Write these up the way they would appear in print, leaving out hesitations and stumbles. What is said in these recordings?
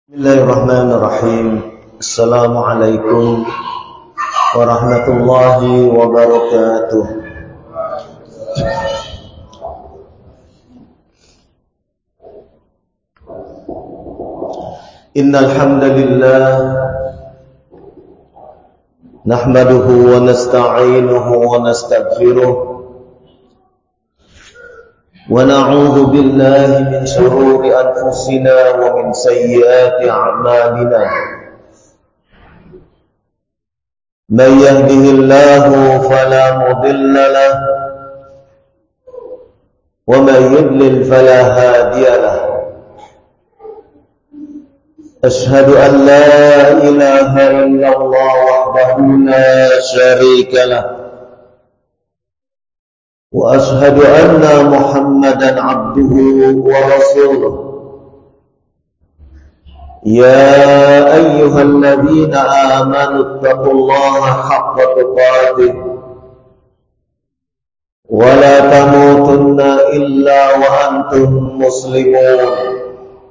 Bismillahirrahmanirrahim. Assalamualaikum warahmatullahi wabarakatuh. Innal hamdalillah nahmaduhu wa nasta'inuhu wa nastaghfiruh wa na'udzu billahi min shururi anfusina wa min sayyiati a'malina. Man yahdihillahu fala mudilla lahu wa man yudlil fala hadiya lahu. Ashhadu an la ilaha illallah wahdahu la syarika lahu wa ashhadu anna Muhammadan abduhu wa rasuluh. Ya ayyuhalladzina amanu taqullaha haqqa tuqatih wa la tamutunna illa wa antum muslimun.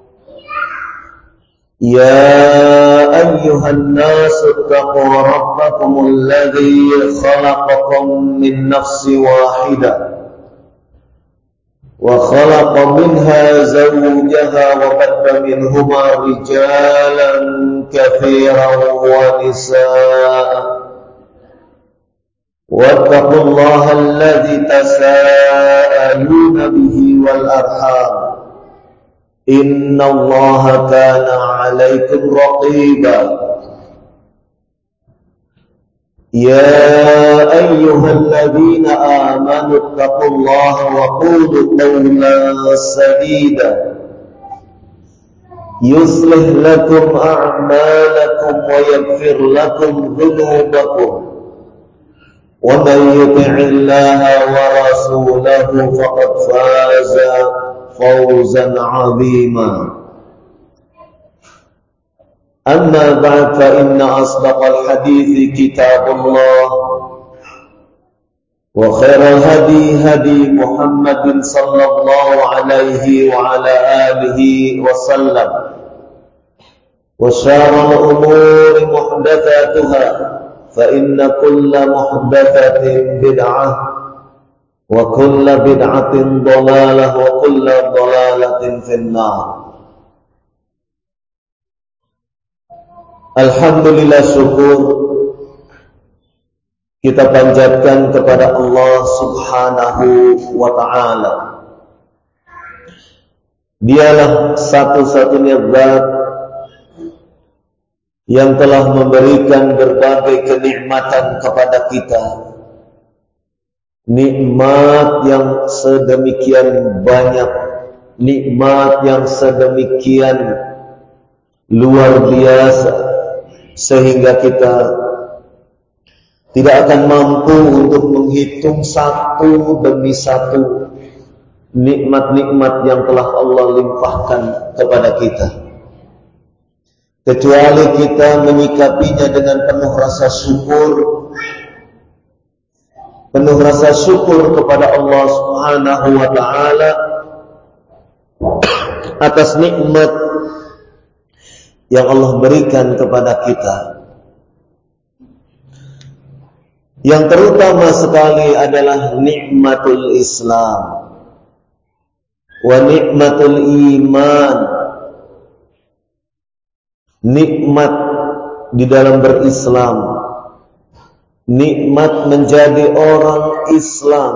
يا أيها الناس اتقوا ربكم الذي خلقكم من نفس واحدة وخلق منها زوجها وبث منهما رجالا كثيرا ونساء واتقوا الله الذي تساءلون به والأرحام إن الله كان عليكم رقيبا. يا أيها الذين آمنوا اتقوا الله وقولوا قولا سديدا يصلح لكم أعمالكم ويغفر لكم ذنوبكم ومن يطع الله ورسوله فقد فاز فوزا عظيما. أما بعد فإن أصدق الحديث كتاب الله وخير الهدي هدي محمد صلى الله عليه وعلى آله وسلم وشر الأمور محدثاتها فإن كل محدثة بدعة وكل بدعة ضلالة وكل ضلالة في النار. Alhamdulillah, syukur kita panjatkan kepada Allah Subhanahu wa ta'ala. Dialah satu-satunya zat yang telah memberikan berbagai kenikmatan kepada kita. Nikmat yang sedemikian banyak, nikmat yang sedemikian luar biasa, sehingga kita tidak akan mampu untuk menghitung satu demi satu nikmat-nikmat yang telah Allah limpahkan kepada kita, kecuali kita menyikapinya dengan penuh rasa syukur kepada Allah Subhanahu wa ta'ala atas nikmat yang Allah berikan kepada kita. Yang terutama sekali adalah nikmatul Islam wa nikmatul iman. Nikmat di dalam berislam, nikmat menjadi orang Islam,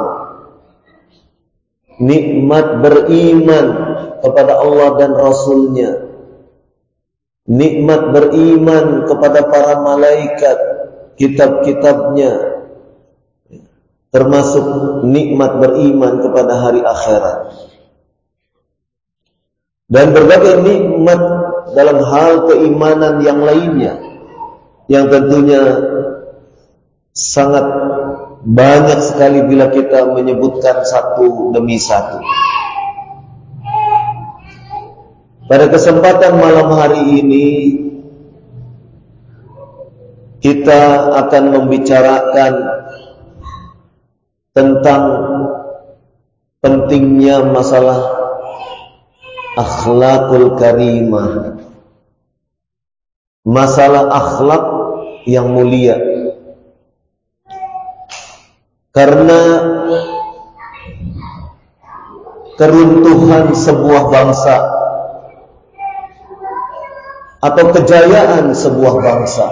nikmat beriman kepada Allah dan Rasulnya, nikmat beriman kepada para malaikat, kitab-kitabnya, termasuk nikmat beriman kepada hari akhirat, dan berbagai nikmat dalam hal keimanan yang lainnya, yang tentunya sangat banyak sekali bila kita menyebutkan satu demi satu. Pada kesempatan malam hari ini kita akan membicarakan tentang pentingnya masalah akhlakul karimah, masalah akhlak yang mulia. Karena keruntuhan sebuah bangsa atau kejayaan sebuah bangsa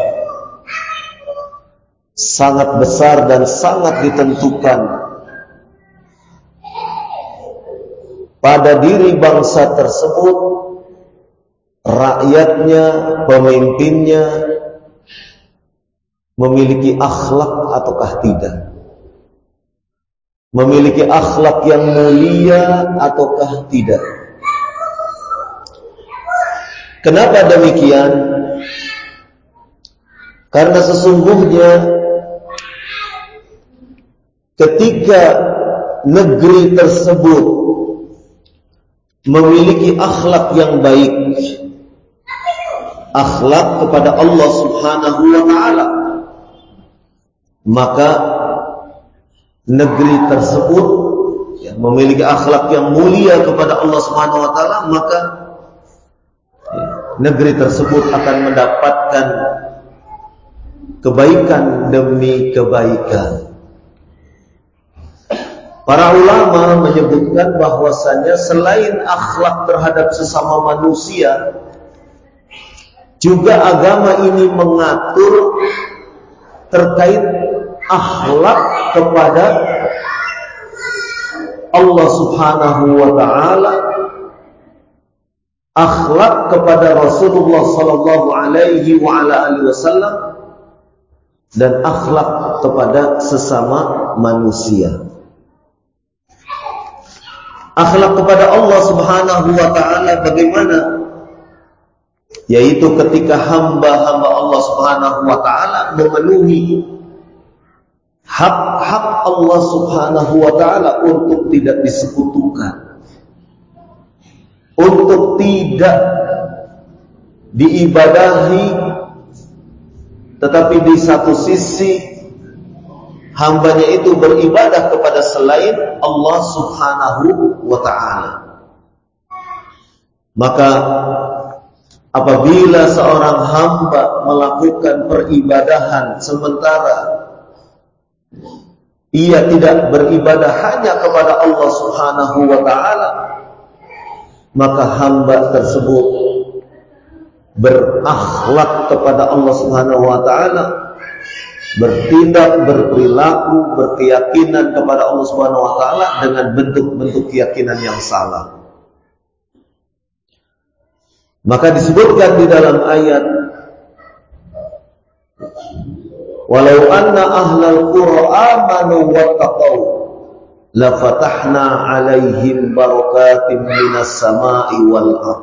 sangat besar dan sangat ditentukan pada diri bangsa tersebut, rakyatnya, pemimpinnya memiliki akhlak ataukah tidak, memiliki akhlak yang mulia ataukah tidak. Kenapa demikian? Karena sesungguhnya ketika negeri tersebut memiliki akhlak yang baik, akhlak kepada Allah Subhanahu wa ta'ala, maka negeri tersebut memiliki akhlak yang mulia kepada Allah Subhanahu wa ta'ala, maka negeri tersebut akan mendapatkan kebaikan demi kebaikan. Para ulama menyebutkan bahwasanya selain akhlak terhadap sesama manusia, juga agama ini mengatur terkait akhlak kepada Allah Subhanahu wa ta'ala, akhlak kepada Rasulullah sallallahu alaihi wa ala alihi wasallam, dan akhlak kepada sesama manusia. Akhlak kepada Allah Subhanahu wa ta'ala bagaimana? Yaitu ketika hamba-hamba Allah Subhanahu wa ta'ala memenuhi hak-hak Allah Subhanahu wa ta'ala untuk tidak disekutukan, untuk tidak diibadahi, tetapi di satu sisi hambanya itu beribadah kepada selain Allah Subhanahu wa ta'ala. Maka apabila seorang hamba melakukan peribadahan sementara ia tidak beribadah hanya kepada Allah Subhanahu wa ta'ala, maka hamba tersebut berakhlak kepada Allah Subhanahu wa ta'ala, bertindak, berperilaku, berkeyakinan kepada Allah Subhanahu wa ta'ala dengan bentuk-bentuk keyakinan yang salah. Maka disebutkan di dalam ayat, walau anna ahlal qura amanu wattaqau la fatahna alaihim barakatim minas sama'i wal ardh.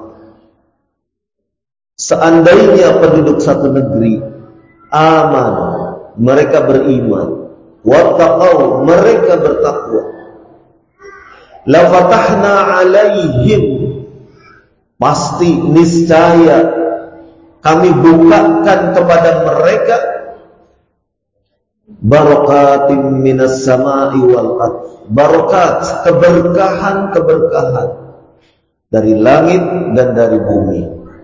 Seandainya penduduk satu negeri aman, mereka beriman, wattaqau, mereka bertakwa, la fatahna alaihim, pasti niscaya kami bukakan kepada mereka barakatim minas sama'i wal ardh, barakat, keberkahan-keberkahan dari langit dan dari bumi.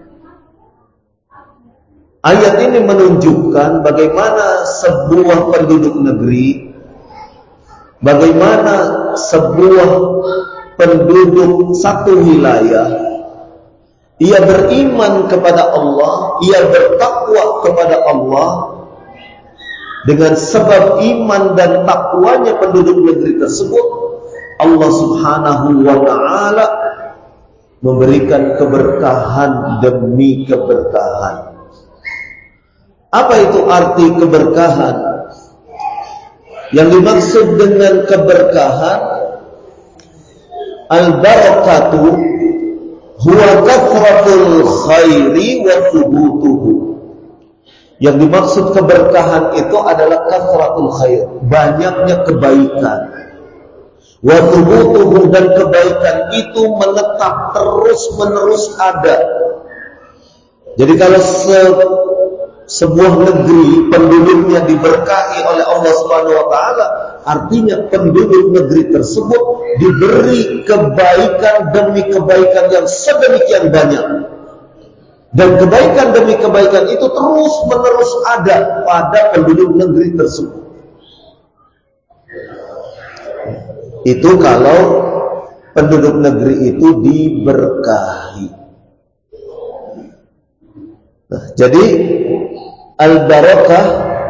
Ayat ini menunjukkan bagaimana sebuah penduduk negeri, bagaimana sebuah penduduk satu wilayah, ia beriman kepada Allah, ia bertakwa kepada Allah. Dengan sebab iman dan takwanya penduduk negeri tersebut, Allah Subhanahu wa ta'ala memberikan keberkahan demi keberkahan. Apa itu arti keberkahan? Yang dimaksud dengan keberkahan, al-barakatu huwa kathratul khairi wa thubutuhu. Yang dimaksud keberkahan itu adalah kathratul khair, banyaknya kebaikan. Wa thubutuhu, dan kebaikan itu menetap terus-menerus ada. Jadi kalau sebuah negeri penduduknya diberkahi oleh Allah Subhanahu wa ta'ala, artinya penduduk negeri tersebut diberi kebaikan demi kebaikan yang sedemikian banyak. Dan kebaikan demi kebaikan itu terus menerus ada pada penduduk negeri tersebut. Itu kalau penduduk negeri itu diberkahi. Nah, jadi al-barakah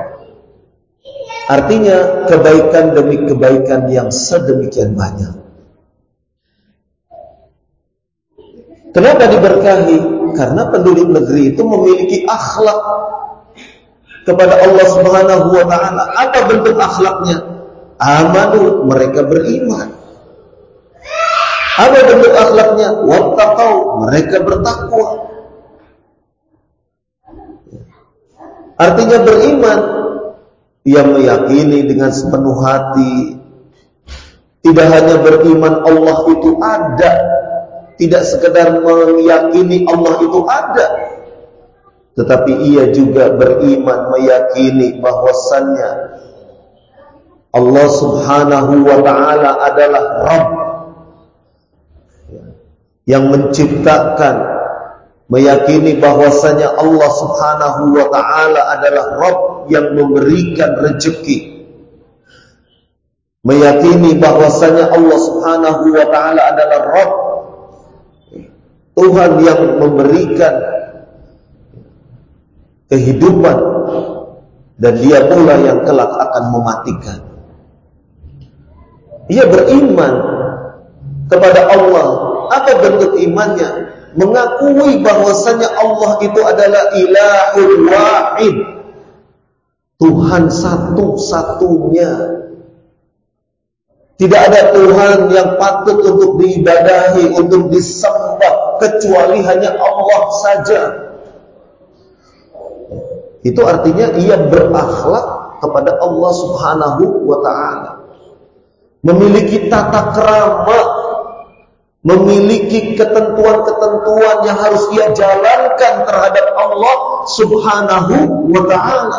artinya kebaikan demi kebaikan yang sedemikian banyak. Kenapa diberkahi? Karena penduduk negeri itu memiliki akhlak kepada Allah Subhanahu wa taala. Apa bentuk akhlaknya? Amanu, mereka beriman. Apa bentuk akhlaknya? Wattaqau, mereka bertakwa. Artinya beriman, ia meyakini dengan sepenuh hati. Tidak hanya beriman Allah itu ada, tidak sekedar meyakini Allah itu ada, tetapi ia juga beriman meyakini bahwasannya Allah Subhanahu wa ta'ala adalah Rabb yang menciptakan, meyakini bahwasanya Allah Subhanahu wa ta'ala adalah Rabb yang memberikan rezeki, meyakini bahwasanya Allah Subhanahu wa ta'ala adalah Rabb, Tuhan yang memberikan kehidupan, dan dia pula yang kelak akan mematikan. Ia beriman kepada Allah. Apa bentuk imannya? Mengakui bahwasanya Allah itu adalah ilahul wahid, Tuhan satu-satunya. Tidak ada Tuhan yang patut untuk diibadahi, untuk disembah, kecuali hanya Allah saja. Itu artinya ia berakhlak kepada Allah Subhanahu wa ta'ala, memiliki tata krama, memiliki ketentuan-ketentuan yang harus ia jalankan terhadap Allah Subhanahu wa ta'ala.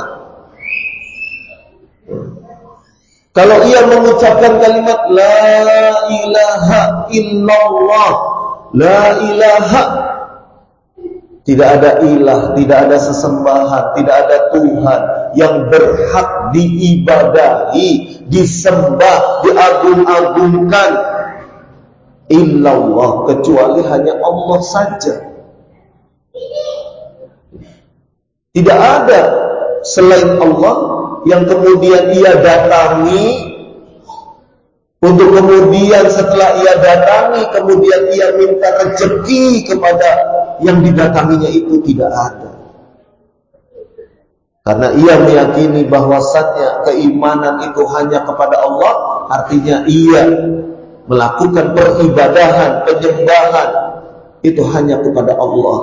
Kalau ia mengucapkan kalimat la ilaha illallah, la ilaha, tidak ada ilah, tidak ada sesembahan, tidak ada Tuhan yang berhak diibadahi, disembah, diagung-agungkan, illallah, kecuali hanya Allah saja. Tidak ada selain Allah yang kemudian ia datangi, untuk kemudian setelah ia datangi, kemudian ia minta rezeki kepada yang didatanginya itu. Tidak ada. Karena ia meyakini bahwasannya keimanan itu hanya kepada Allah, artinya ia melakukan peribadahan, penyembahan itu hanya kepada Allah.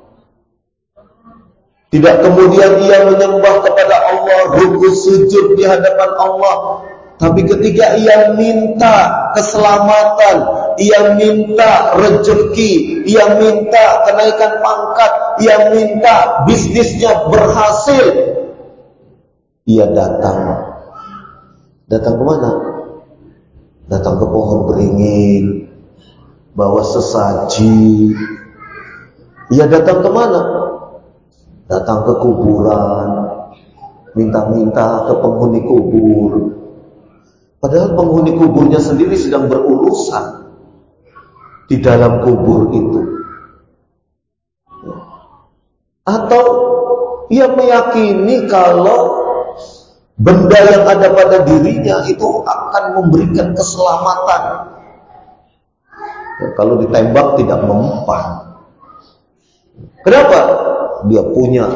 Tidak kemudian ia menyembah kepada Allah, rukuk sujud di hadapan Allah, tapi ketika ia minta keselamatan, ia minta rezeki, ia minta kenaikan pangkat, ia minta bisnisnya berhasil, ia datang. Datang ke mana? Datang ke pohon beringin, bawa sesaji. Ia datang ke mana? Datang ke kuburan, minta-minta ke penghuni kubur. Padahal penghuni kuburnya sendiri sedang berurusan di dalam kubur itu. Atau ia meyakini kalau benda yang ada pada dirinya itu akan memberikan keselamatan. Ya, kalau ditembak tidak mempan. Kenapa? Dia punya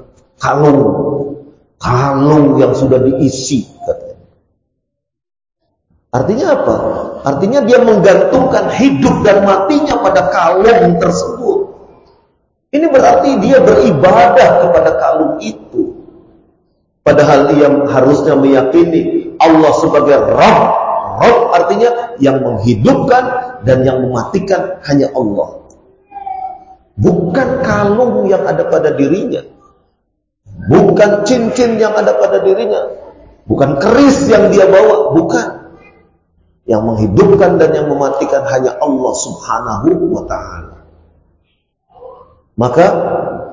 kalung yang sudah diisi, katanya. Artinya apa? Artinya dia menggantungkan hidup dan matinya pada kalung tersebut. Ini berarti dia beribadah kepada kalung itu. Padahal ia harusnya meyakini Allah sebagai Rabb. Rabb artinya yang menghidupkan dan yang mematikan hanya Allah. Bukan kalung yang ada pada dirinya, bukan cincin yang ada pada dirinya, bukan keris yang dia bawa, bukan. Yang menghidupkan dan yang mematikan hanya Allah Subhanahu wa ta'ala. Maka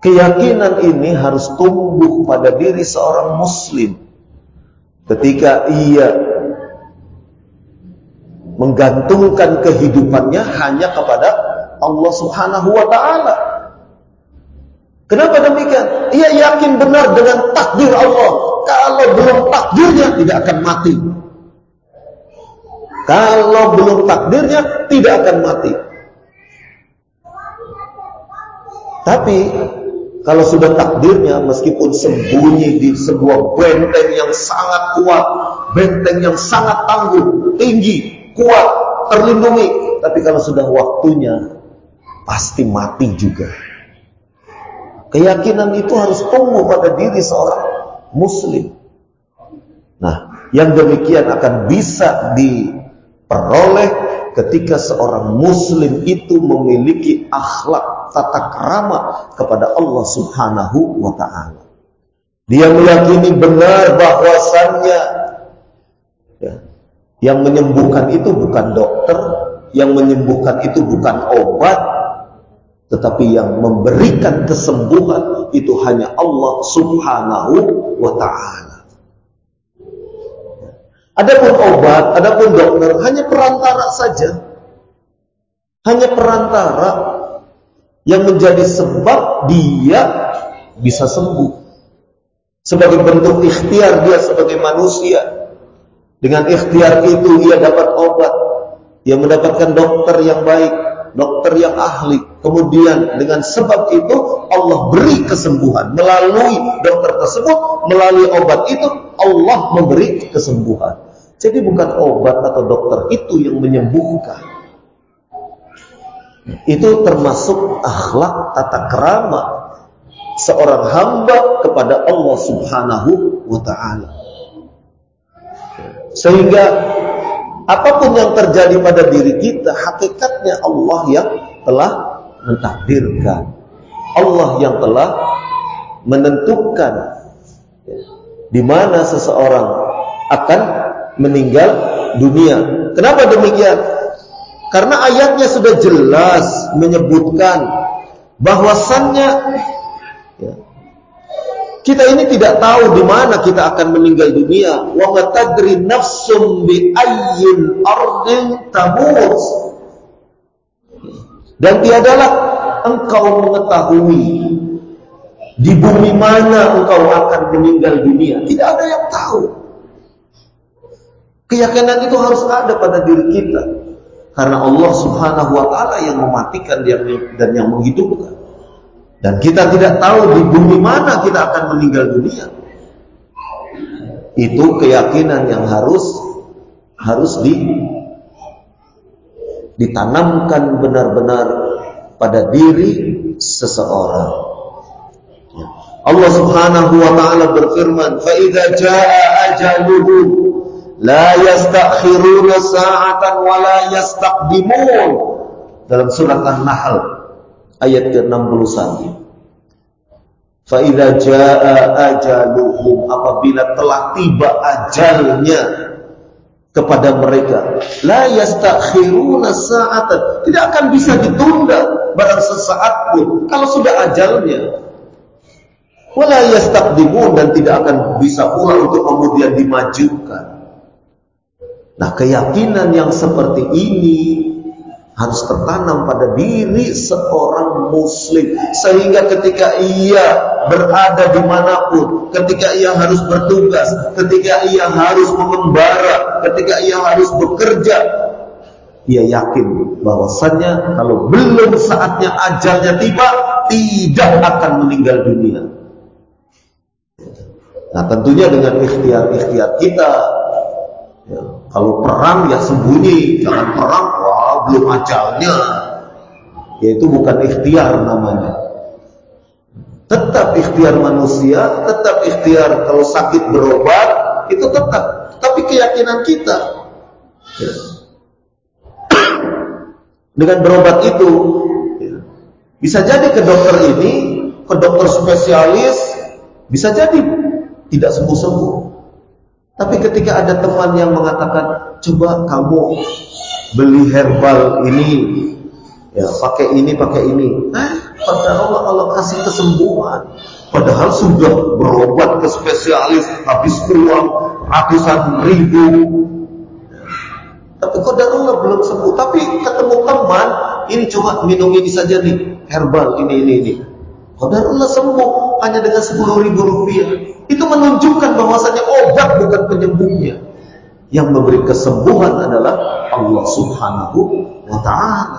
Keyakinan ini harus tumbuh pada diri seorang muslim ketika ia menggantungkan kehidupannya hanya kepada Allah Subhanahu wa ta'ala. Kenapa demikian? Ia yakin benar dengan takdir Allah. Kalau belum takdirnya tidak akan mati. Kalau belum takdirnya tidak akan mati. Tapi kalau sudah takdirnya, meskipun sembunyi di sebuah benteng yang sangat kuat, benteng yang sangat tangguh, tinggi, kuat, terlindungi, tapi kalau sudah waktunya pasti mati juga. Keyakinan itu harus tumbuh pada diri seorang muslim. Nah, yang demikian akan bisa diperoleh ketika seorang muslim itu memiliki akhlak tata krama kepada Allah Subhanahu wa ta'ala. Dia meyakini benar bahwasannya yang menyembuhkan itu bukan dokter, yang menyembuhkan itu bukan obat, tetapi yang memberikan kesembuhan itu hanya Allah Subhanahu wa ta'ala. Adapun obat, adapun dokter hanya perantara saja. Hanya perantara yang menjadi sebab dia bisa sembuh. Sebagai bentuk ikhtiar dia sebagai manusia. Dengan ikhtiar itu ia dapat obat. Ia mendapatkan dokter yang baik, dokter yang ahli. Kemudian dengan sebab itu Allah beri kesembuhan. Melalui dokter tersebut, melalui obat itu Allah memberi kesembuhan. Jadi bukan obat atau dokter itu yang menyembuhkan. Itu termasuk akhlak tata krama seorang hamba kepada Allah Subhanahu wa ta'ala. Sehingga apapun yang terjadi pada diri kita, hakikatnya Allah yang telah mentakdirkan, Allah yang telah menentukan di mana seseorang akan meninggal dunia. Kenapa demikian? Karena ayatnya sudah jelas menyebutkan bahwasannya kita ini tidak tahu di mana kita akan meninggal dunia. Wa ma tadri nafsum bi ayyil ardin tamut. Dan tiadalah engkau mengetahui di bumi mana engkau akan meninggal dunia. Tidak ada yang tahu. Keyakinan itu harus ada pada diri kita. Karena Allah Subhanahu wa ta'ala yang mematikan dan yang menghidupkan. Dan kita tidak tahu di bumi mana kita akan meninggal dunia. Itu keyakinan yang harus ditanamkan benar-benar pada diri seseorang. Allah Subhanahu wa ta'ala berfirman, "Fa idza jaa ajaluhum la yastakhiruna sa'atan wa la yastaqdimun." Dalam surat An-Nahl ayat ke-61. Fa idza jaa ajaluhum, apabila telah tiba ajalnya kepada mereka, la yastakhiruna sa'atan, tidak akan bisa ditunda barang sesaat pun kalau sudah ajalnya. Wala yastaqdimun, dan tidak akan bisa pula untuk kemudian dimajukan. Nah, keyakinan yang seperti ini harus tertanam pada diri seorang muslim, sehingga ketika ia berada dimanapun, ketika ia harus bertugas, ketika ia harus mengembara, ketika ia harus bekerja, ia yakin bahwasannya kalau belum saatnya ajalnya tiba, tidak akan meninggal dunia. Nah, tentunya dengan ikhtiar-ikhtiar kita. Ya, kalau perang ya sembunyi, jangan perang, wah belum ajalnya. Yaitu bukan ikhtiar namanya. Tetap ikhtiar manusia, tetap ikhtiar kalau sakit berobat, itu tetap. Tapi keyakinan kita, ya, dengan berobat itu, ya, bisa jadi ke dokter ini, ke dokter spesialis, bisa jadi tidak sembuh-sembuh. Tapi ketika ada teman yang mengatakan, coba kamu beli herbal ini, ya pakai ini, Padahal Allah kasih kesembuhan. Padahal sudah berobat ke spesialis, habis uang ratusan ribu. Tapi qadarullah belum sembuh. Tapi ketemu teman, ini coba minum ini saja nih, herbal ini. Qadarullah sembuh hanya dengan 10.000 rupiah. Itu menunjukkan bahwasanya obat bukan penyembuhnya. Yang memberi kesembuhan adalah Allah Subhanahu wa ta'ala.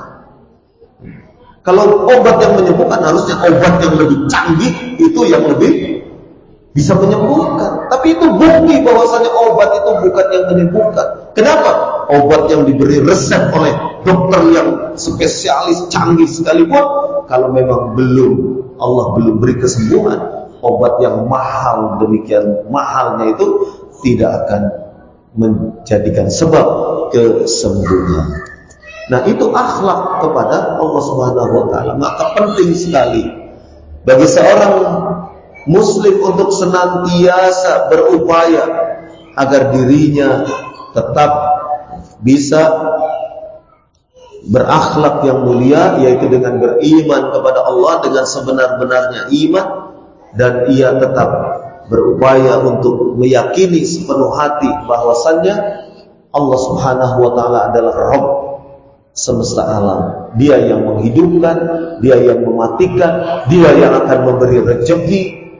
Kalau obat yang menyembuhkan, harusnya obat yang lebih canggih itu yang lebih bisa menyembuhkan. Tapi itu bukti bahwasanya obat itu bukan yang menyembuhkan. Kenapa? Obat yang diberi resep oleh dokter yang spesialis canggih sekalipun, kalau memang Allah belum beri kesembuhan, obat yang mahal demikian mahalnya itu tidak akan menjadikan sebab kesembuhan. Nah, itu akhlak kepada Allah Subhanahu wa ta'ala. Maka penting sekali bagi seorang muslim untuk senantiasa berupaya agar dirinya tetap bisa berakhlak yang mulia, yaitu dengan beriman kepada Allah dengan sebenar-benarnya iman, dan ia tetap berupaya untuk meyakini sepenuh hati bahwasannya Allah Subhanahu wa ta'ala adalah Rabb semesta alam. Dia yang menghidupkan, dia yang mematikan, dia yang akan memberi rezeki,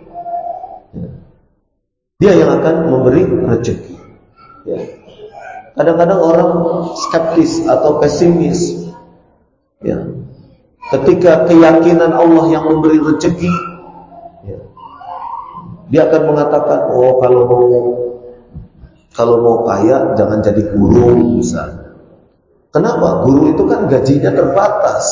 dia yang akan memberi rezeki. Ya. Kadang-kadang orang skeptis atau pesimis, ya, ketika keyakinan Allah yang memberi rezeki, ya, dia akan mengatakan, oh kalau mau kaya jangan jadi guru misalnya. Kenapa? Guru itu kan gajinya terbatas.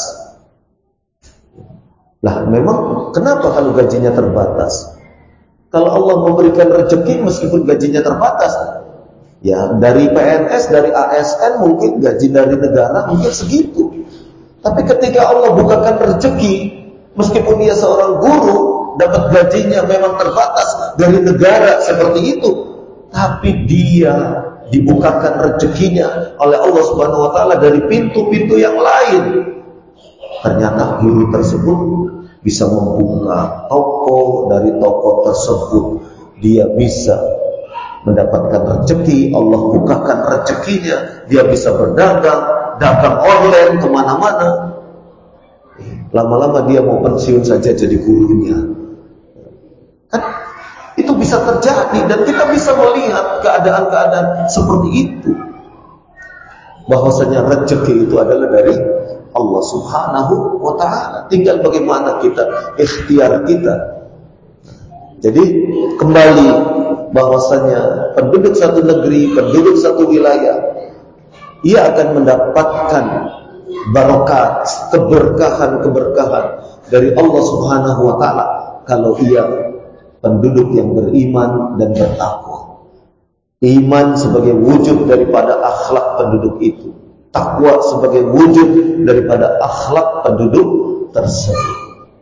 Lah memang kenapa kalau gajinya terbatas? Kalau Allah memberikan rezeki meskipun gajinya terbatas, ya dari PNS, dari ASN mungkin gaji dari negara mungkin segitu. Tapi ketika Allah bukakan rezeki, meskipun dia seorang guru, dapat gajinya memang terbatas dari negara seperti itu, tapi dia dibukakan rezekinya oleh Allah Subhanahu wa ta'ala dari pintu-pintu yang lain. Ternyata guru tersebut bisa membuka toko, dari toko tersebut dia bisa mendapatkan rezeki, Allah bukakan rezekinya, dia bisa dagang online kemana-mana. Lama-lama dia mau pensiun saja jadi gurunya. Kan itu bisa terjadi, dan kita bisa melihat keadaan-keadaan seperti itu, bahwasanya rezeki itu adalah dari Allah Subhanahu wa ta'ala. Tinggal bagaimana kita, ikhtiar kita. Jadi kembali bahwasanya penduduk satu negeri, penduduk satu wilayah, ia akan mendapatkan barokat, keberkahan dari Allah Subhanahu wa ta'ala kalau ia penduduk yang beriman dan bertakwa. Iman sebagai wujud daripada akhlak penduduk itu, takwa sebagai wujud daripada akhlak penduduk tersebut.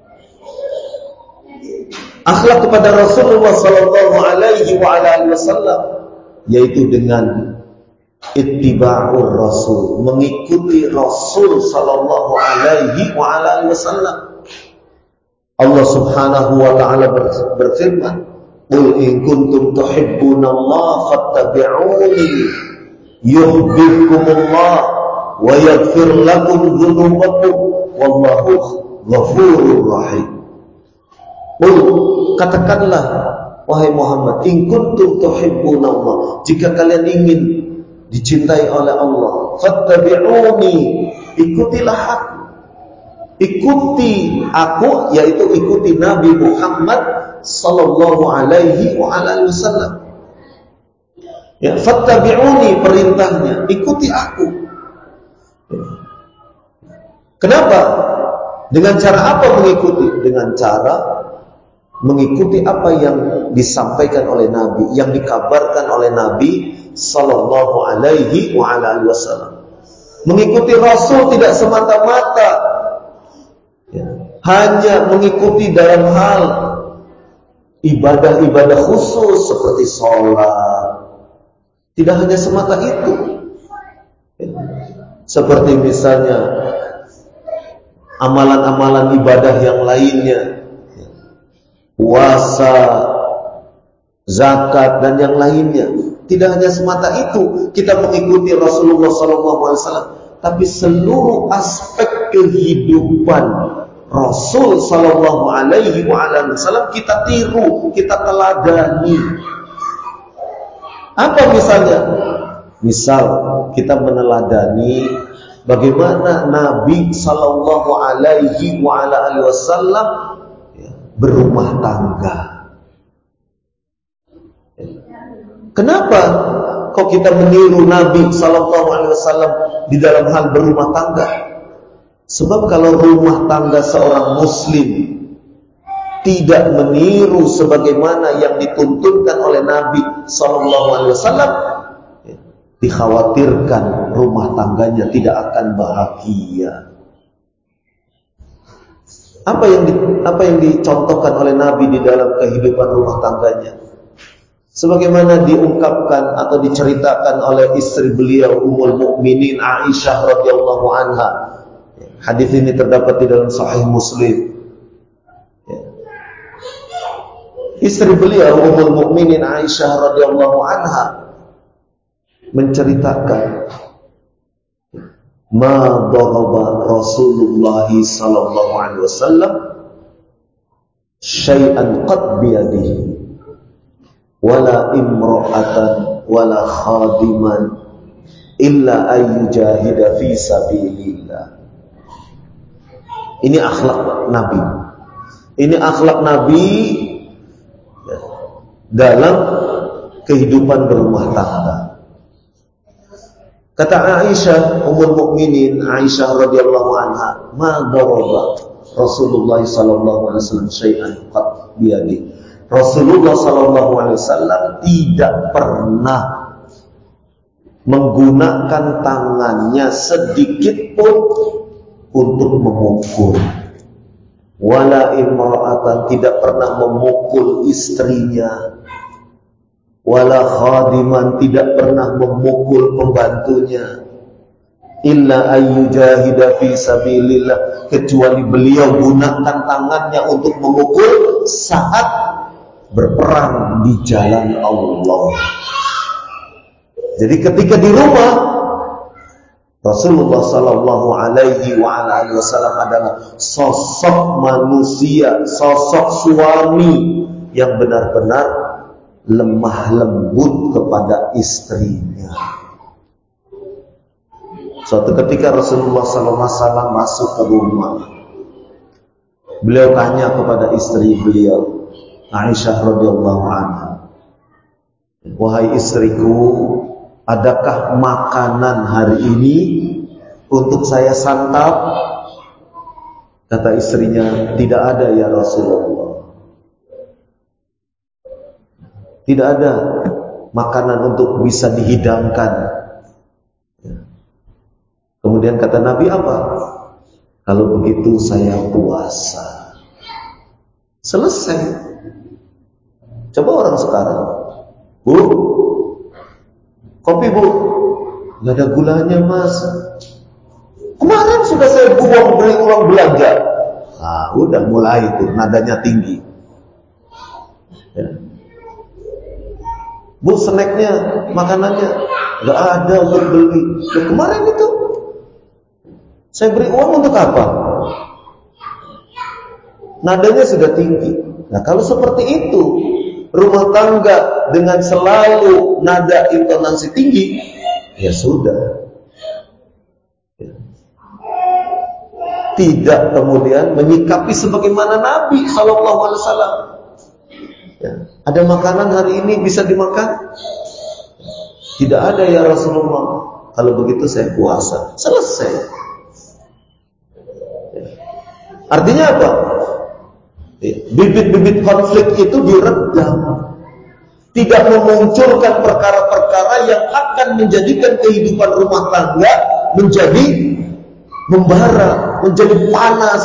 Akhlak kepada Rasulullah sallallahu alaihi wasallam yaitu dengan ittiba'ur Rasul, mengikuti Rasul sallallahu alaihi wasallam. Allah Subhanahu wa ta'ala berfirman, "Qul in kuntum tuhibbunallaha fattabi'uni yuhibbukumullah wa yaghfir lakum dzunubakum wallahu ghafurur rahim." Qul, katakanlah wahai Muhammad, in kuntum tuhibbunallah, jika kalian ingin dicintai oleh Allah, fattabi'uni, ikutilah aku. Ikuti aku, yaitu ikuti Nabi Muhammad sallallahu alaihi wasallam. Ya, fattabi'uni perintahnya, ikuti aku. Kenapa? Dengan cara apa mengikuti? Dengan cara mengikuti apa yang disampaikan oleh Nabi, yang dikabarkan oleh Nabi sallallahu alaihi wasallam. Mengikuti Rasul tidak semata-mata hanya mengikuti dalam hal ibadah-ibadah khusus seperti sholat. Tidak hanya semata itu. Seperti misalnya amalan-amalan ibadah yang lainnya, puasa, zakat dan yang lainnya. Tidak hanya semata itu kita mengikuti Rasulullah SAW, tapi seluruh aspek kehidupan Rasul Sallallahu Alaihi Wasallam kita tiru, kita teladani. Apa misalnya? Misal kita meneladani bagaimana Nabi Sallallahu Alaihi Wasallam berumah tangga. Kenapa kok kita meniru Nabi Sallallahu Alaihi Wasallam di dalam hal berumah tangga? Sebab kalau rumah tangga seorang Muslim tidak meniru sebagaimana yang dituntunkan oleh Nabi Sallallahu Alaihi Wasallam, dikhawatirkan rumah tangganya tidak akan bahagia. Apa yang dicontohkan oleh Nabi di dalam kehidupan rumah tangganya? Sebagaimana diungkapkan atau diceritakan oleh istri beliau Ummul Mukminin Aisyah radhiyallahu anha. Hadis ini terdapat di dalam Sahih Muslim. Istri beliau Ummul Mukminin Aisyah radhiyallahu anha menceritakan, ma daraba Rasulullah sallallahu alaihi wasallam syai'an qad biyadihi wala imra'atan wala khadiman illa ayyujahida fi sabilillah. Ini akhlak Nabi. Ini akhlak Nabi dalam kehidupan berumah tangga. Kata Aisyah, Ummul Mukminin Aisyah radhiyallahu anha, ma daraba Rasulullah sallallahu alaihi wasallam syai'an qad biyadihi. Rasulullah sallallahu alaihi wasallam tidak pernah menggunakan tangannya sedikit pun untuk memukul. Wala imra'atan, tidak pernah memukul istrinya. Wala khadiman, tidak pernah memukul pembantunya. Illa ayyujahida fi sabilillah, kecuali beliau gunakan tangannya untuk memukul saat berperang di jalan Allah. Jadi ketika di rumah, Rasulullah sallallahu alaihi wasallam adalah sosok manusia, sosok suami yang benar-benar lemah lembut kepada istrinya. Suatu ketika Rasulullah sallallahu alaihi wasallam masuk ke rumah, beliau tanya kepada istri beliau Aisyah radhiyallahu anha, wahai istriku, adakah makanan hari ini untuk saya santap? Kata istrinya, tidak ada ya Rasulullah. Tidak ada makanan untuk bisa dihidangkan. Kemudian kata Nabi apa? Kalau begitu saya puasa. Selesai. Coba orang sekarang, Bu, kopi Bu, nggak ada gulanya Mas. Kemarin sudah saya beri uang belanja. Nah, udah mulai itu nadanya tinggi. Ya. Bu, snacknya, makanannya nggak ada untuk beli. Nah, kemarin itu saya beri uang untuk apa? Nadanya sudah tinggi. Nah, kalau seperti itu, rumah tangga dengan selalu nada intonasi tinggi, ya sudah. Tidak kemudian menyikapi sebagaimana Nabi Sallallahu Alaihi Wasallam. Ya, ada makanan hari ini bisa dimakan? Tidak ada ya Rasulullah. Kalau begitu saya puasa. Selesai. Ya. Artinya apa? Bibit-bibit konflik itu diredam. Tidak memunculkan perkara-perkara yang akan menjadikan kehidupan rumah tangga menjadi membara, menjadi panas.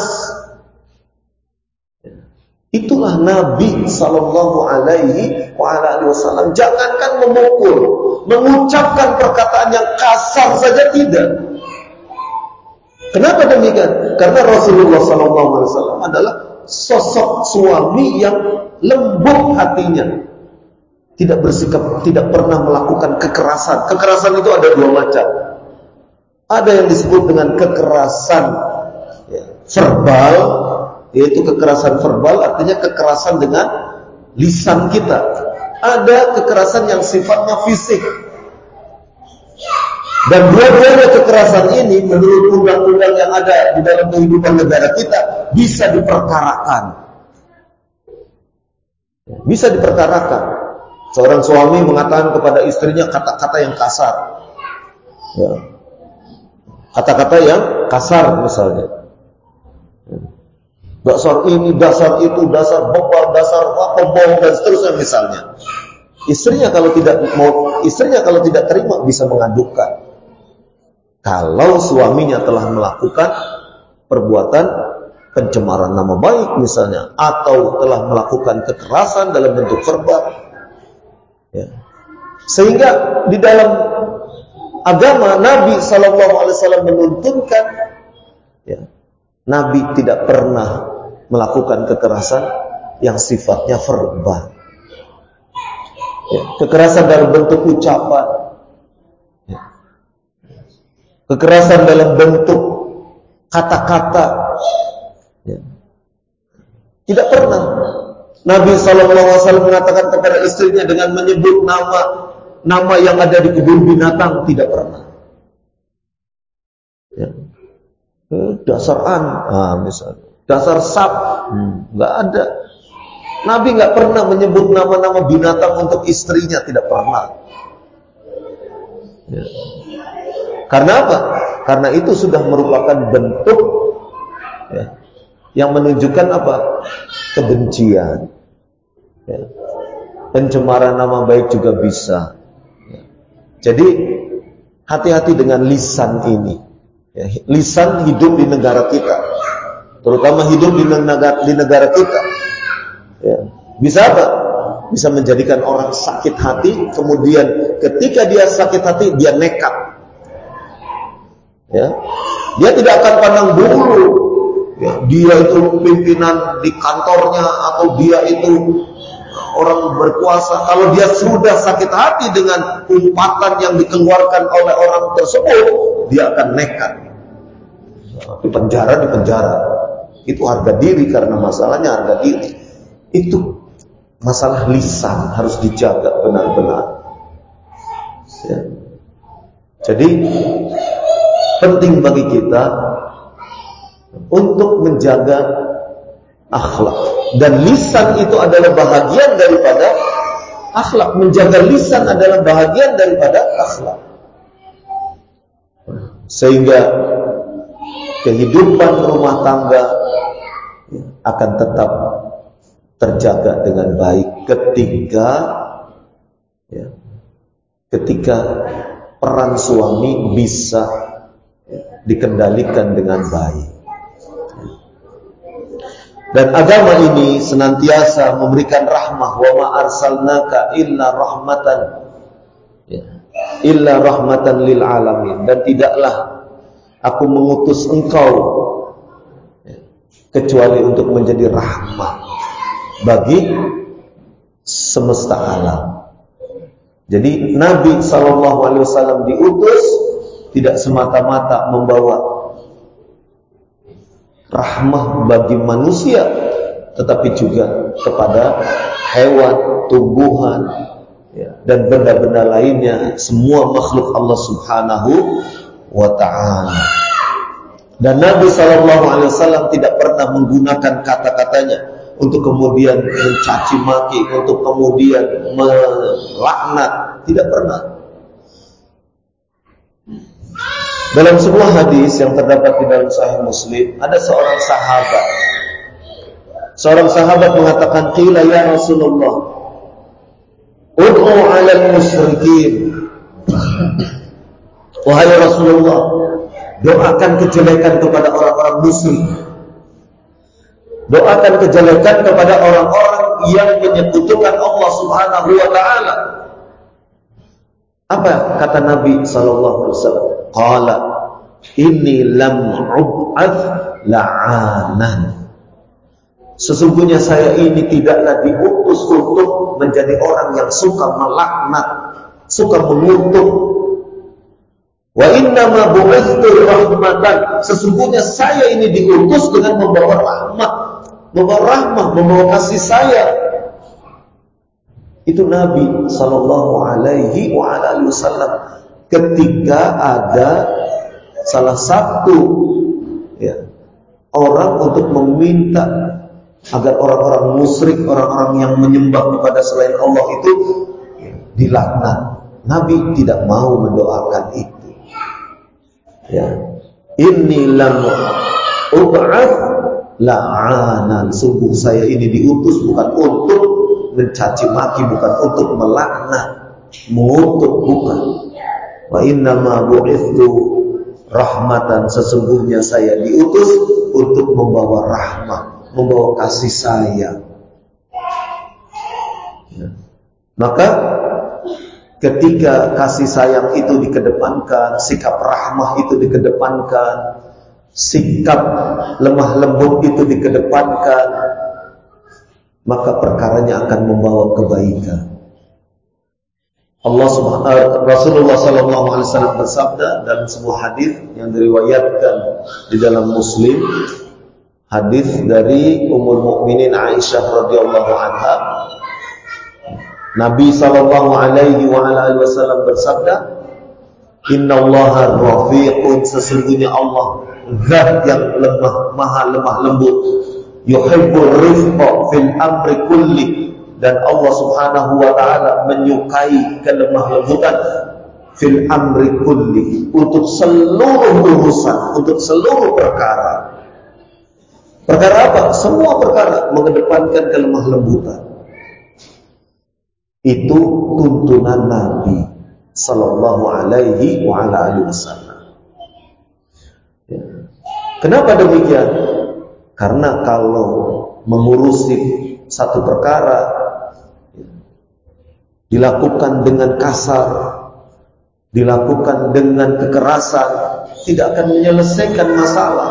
Itulah Nabi Sallallahu Alaihi Wasallam. Jangankan memukul, mengucapkan perkataan yang kasar saja tidak. Kenapa demikian? Karena Rasulullah SAW adalah sosok suami yang lembut hatinya, tidak bersikap, tidak pernah melakukan kekerasan. Kekerasan itu ada dua macam. Ada yang disebut dengan kekerasan verbal, yaitu kekerasan verbal artinya kekerasan dengan lisan kita. Ada kekerasan yang sifatnya fisik. Dan dua-duanya kekerasan ini menurut undang-undang yang ada di dalam kehidupan negara kita bisa diperkarakan. Bisa diperkarakan. Seorang suami mengatakan kepada istrinya kata-kata yang kasar. Ya. Kata-kata yang kasar misalnya. Dasar ini, dasar itu, dasar bebal, dasar pembohong dan seterusnya misalnya. Istrinya kalau tidak terima bisa mengadukan. Kalau suaminya telah melakukan perbuatan pencemaran nama baik misalnya, atau telah melakukan kekerasan dalam bentuk verbal, ya. Sehingga di dalam agama Nabi SAW menuntunkan, ya, Nabi tidak pernah melakukan kekerasan yang sifatnya verbal, ya. Kekerasan dalam bentuk ucapan, kekerasan dalam bentuk kata-kata, ya. Tidak pernah. Nabi SAW mengatakan kepada istrinya dengan menyebut nama yang ada di kebun binatang, tidak pernah. Ya. Dasar misalnya, dasar sap, nggak ada. Nabi nggak pernah menyebut nama-nama binatang untuk istrinya, tidak pernah. Ya. Karena apa? Karena itu sudah merupakan bentuk, ya, yang menunjukkan apa? Kebencian, ya. Pencemaran nama baik juga bisa, ya. Jadi hati-hati dengan lisan ini, ya. Lisan hidup di negara kita, terutama hidup di negara kita, ya. Bisa apa? Bisa menjadikan orang sakit hati. Kemudian ketika dia sakit hati, dia nekat. Ya, dia tidak akan pandang bulu, ya, dia itu pimpinan di kantornya atau dia itu orang berkuasa. Kalau dia sudah sakit hati dengan umpatan yang dikeluarkan oleh orang tersebut, dia akan nekat. Di penjara. Itu harga diri, karena masalahnya harga diri. Itu masalah lisan, harus dijaga benar-benar, ya. Jadi penting bagi kita untuk menjaga akhlak, dan lisan itu adalah bahagian daripada akhlak. Menjaga lisan adalah bahagian daripada akhlak, sehingga kehidupan rumah tangga akan tetap terjaga dengan baik ketika peran suami bisa dikendalikan dengan baik. Dan agama ini senantiasa memberikan rahmah. Wa ma arsalnaka illa rahmatan lil alamin. Dan tidaklah aku mengutus engkau kecuali untuk menjadi rahmat bagi semesta alam. Jadi Nabi SAW diutus tidak semata-mata membawa rahmah bagi manusia, tetapi juga kepada hewan, tumbuhan, ya, dan benda-benda lainnya, semua makhluk Allah Subhanahu wa ta'ala. Dan Nabi SAW tidak pernah menggunakan kata-katanya untuk kemudian mencaci maki, untuk kemudian melaknat, tidak pernah. Dalam sebuah hadis yang terdapat di dalam Sahih Muslim, ada seorang sahabat mengatakan, qila ya Rasulullah, ud'u 'alal musyrikin. Wahai Rasulullah, doakan kejelekan kepada orang-orang musyrik. Doakan kejelekan kepada orang-orang yang menyekutukan Allah Subhanahu wa ta'ala. Apa kata Nabi sallallahu alaihi wasallam? Qala Inni lam ub'ats la'anan. Sesungguhnya saya ini tidaklah diutus untuk menjadi orang yang suka melaknat, suka mengutuk. Wa innama bu'itsu rahmatan. Sesungguhnya saya ini diutus dengan membawa rahmat, membawa kasih sayang. Itu Nabi sallallahu alaihi wasallam ketika ada salah satu orang untuk meminta agar orang-orang musyrik, orang-orang yang menyembah kepada selain Allah itu dilaknat. Nabi tidak mau mendoakan itu. Inni lam ub'ats la'anan. Sungguh saya ini diutus bukan untuk mencaci maki, bukan untuk melaknat, mengutuk, bukan. Wa innama bu'itsu rahmatan. Sesungguhnya saya diutus untuk membawa rahmat, membawa kasih sayang. Maka ketika kasih sayang itu dikedepankan, sikap rahmah itu dikedepankan, sikap lemah lembut itu dikedepankan, maka perkaranya akan membawa kebaikan. Rasulullah sallallahu alaihi wasallam bersabda dalam sebuah hadis yang diriwayatkan di dalam Muslim, hadis dari Ummul Mukminin Aisyah radhiyallahu anha. Nabi sallallahu alaihi wasallam bersabda, "Innallaha rafiqun." Sesungguhnya Allah zat yang maha lemah lembut, yuhibbur rifqa fil amri kulli. Dan Allah subhanahu wa ta'ala menyukai kelemah lembutan fil amri kulli, untuk seluruh urusan, untuk seluruh perkara. Perkara apa? Semua perkara mengedepankan kelemah lembutan. Itu tuntunan Nabi sallallahu alaihi wasallam. Kenapa demikian? Karena kalau mengurusi satu perkara dilakukan dengan kasar, dilakukan dengan kekerasan, tidak akan menyelesaikan masalah.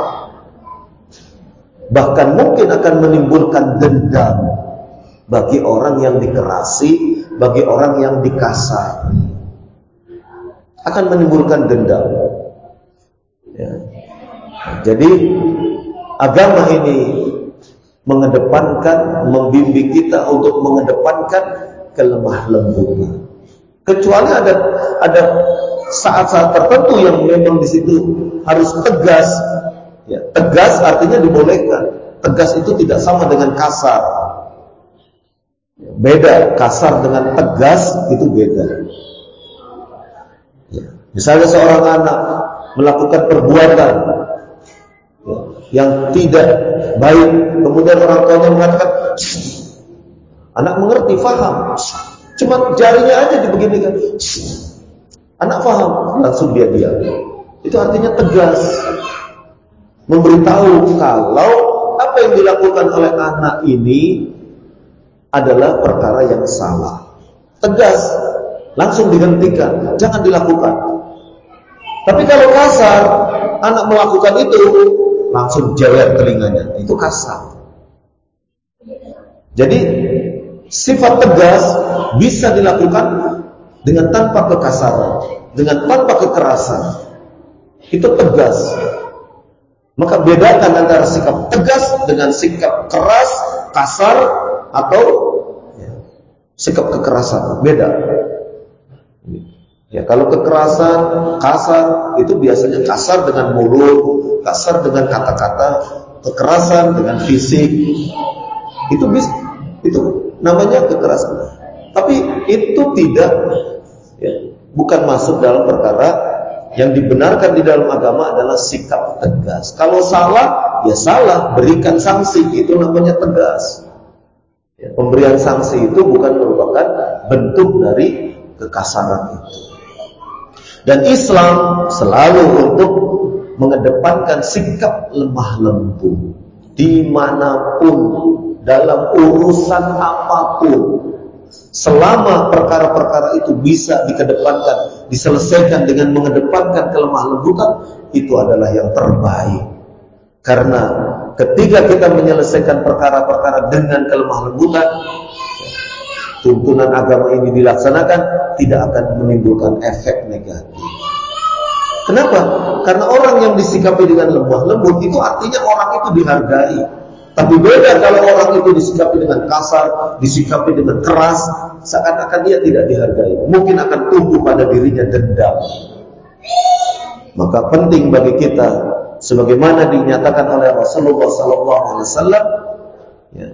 Bahkan mungkin akan menimbulkan dendam bagi orang yang dikerasi, bagi orang yang dikasari. Akan menimbulkan dendam. Jadi agama ini mengedepankan, membimbing kita untuk mengedepankan kelemah lembutan. Kecuali ada saat-saat tertentu yang memang di situ harus tegas. Tegas artinya dibolehkan. Tegas itu tidak sama dengan kasar. Beda, kasar dengan tegas itu beda. Misalnya seorang anak melakukan perbuatan yang tidak baik, kemudian orang tuanya mengatakan, anak mengerti, faham, cuma jarinya aja dibeginikan, anak faham, langsung dia diam. Itu artinya tegas, memberitahu kalau apa yang dilakukan oleh anak ini adalah perkara yang salah. Tegas, langsung dihentikan, jangan dilakukan. Tapi kalau kasar, anak melakukan itu langsung jewer telinganya, itu kasar. Jadi sifat tegas bisa dilakukan dengan tanpa kekasaran, dengan tanpa kekerasan. Itu tegas. Maka bedakan antara sikap tegas dengan sikap keras, kasar, atau sikap kekerasan. Beda. Kalau kekerasan, kasar, itu biasanya kasar dengan mulut, kasar dengan kata-kata, kekerasan dengan fisik. Itu namanya kekerasan. Tapi itu tidak, bukan masuk dalam perkara yang dibenarkan di dalam agama adalah sikap tegas. Kalau salah, ya salah, berikan sanksi, itu namanya tegas. Pemberian sanksi itu bukan merupakan bentuk dari kekasaran itu. Dan Islam selalu untuk mengedepankan sikap lemah lembut dimanapun, dalam urusan apapun. Selama perkara-perkara itu bisa dikedepankan, diselesaikan dengan mengedepankan kelemah lembutan, itu adalah yang terbaik. Karena ketika kita menyelesaikan perkara-perkara dengan kelemah lembutan, tuntunan agama ini dilaksanakan, tidak akan menimbulkan efek negatif. Kenapa? Karena orang yang disikapi dengan lemah lembut itu artinya orang itu dihargai. Tapi beda kalau orang itu disikapi dengan kasar, disikapi dengan keras, seakan-akan dia tidak dihargai. Mungkin akan tumbuh pada dirinya dendam. Maka penting bagi kita, sebagaimana dinyatakan oleh Rasulullah SAW, ya,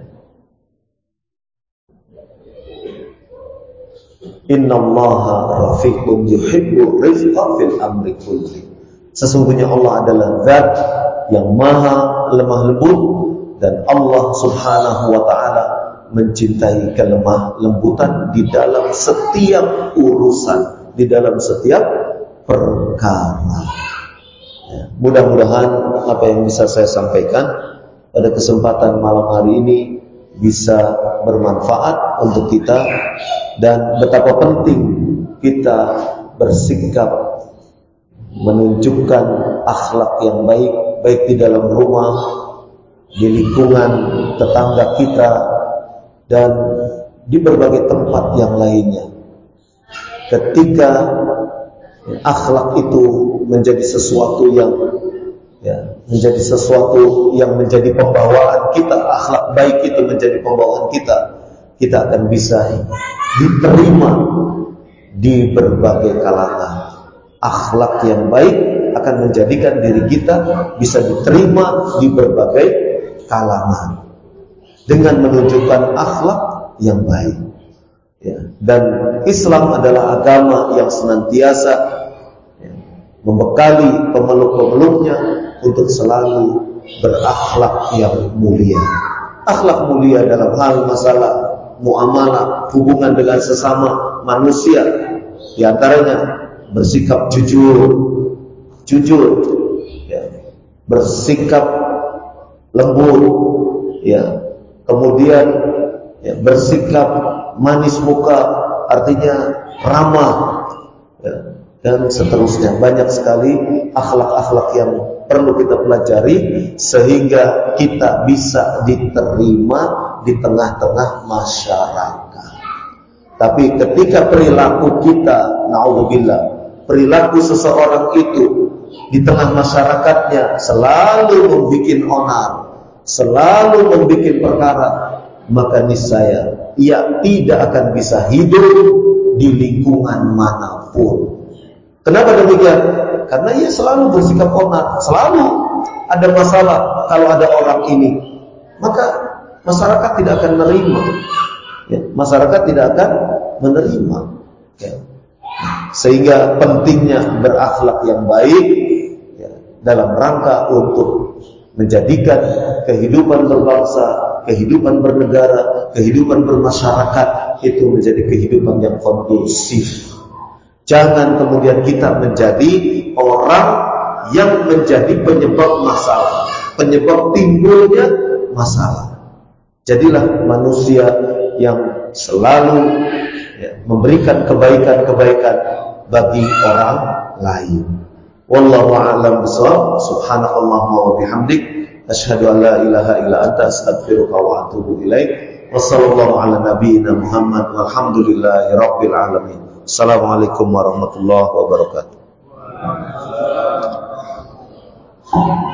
Innallaha rafiqun yuhibbur rifqa fil amri kulli. Sesungguhnya Allah adalah zat yang maha lemah lembut, dan Allah Subhanahu wa ta'ala mencintai kelemah lembutan di dalam setiap urusan, di dalam setiap perkara. Ya, mudah-mudahan apa yang bisa saya sampaikan pada kesempatan malam hari ini bisa bermanfaat untuk kita, dan betapa penting kita bersikap menunjukkan akhlak yang baik, baik di dalam rumah, di lingkungan tetangga kita, dan di berbagai tempat yang lainnya. Ketika akhlak itu menjadi sesuatu yang menjadi pembawaan kita, akhlak baik itu menjadi pembawaan kita, kita akan bisa diterima di berbagai kalangan. Akhlak yang baik akan menjadikan diri kita bisa diterima di berbagai kalangan dengan menunjukkan akhlak yang baik. Ya. Dan Islam adalah agama yang senantiasa membekali pemeluk-pemeluknya untuk selalu berakhlak yang mulia. Akhlak mulia dalam hal masalah muamalah, hubungan dengan sesama manusia, di antaranya bersikap jujur, ya, bersikap lembut, ya, kemudian ya, bersikap manis muka, artinya ramah, ya, dan seterusnya. Banyak sekali akhlak-akhlak yang perlu kita pelajari sehingga kita bisa diterima di tengah-tengah masyarakat. Tapi ketika perilaku kita, na'udzubillah, perilaku seseorang itu di tengah masyarakatnya selalu membuat onar, selalu membuat perkara, maka niscaya ia tidak akan bisa hidup di lingkungan manapun. Kenapa demikian? Karena ia selalu bersikap onar, selalu ada masalah kalau ada orang ini, maka masyarakat tidak akan menerima. Ya, masyarakat tidak akan menerima. Ya. Sehingga pentingnya berakhlak yang baik, ya, dalam rangka untuk menjadikan kehidupan berbangsa, kehidupan bernegara, kehidupan bermasyarakat itu menjadi kehidupan yang kondusif. Jangan kemudian kita menjadi orang yang menjadi penyebab masalah, penyebab timbulnya masalah. Jadilah manusia yang selalu memberikan kebaikan-kebaikan bagi orang lain. Wallahu a'lam bishawab. Subhanakallahumma wa bihamdik, asyhadu an la ilaha illa anta, astaghfiruka wa atubu ilaik. Wassallallahu ala nabiyyina Muhammad walhamdulillahi rabbil alamin. Assalamualaikum warahmatullahi wabarakatuh.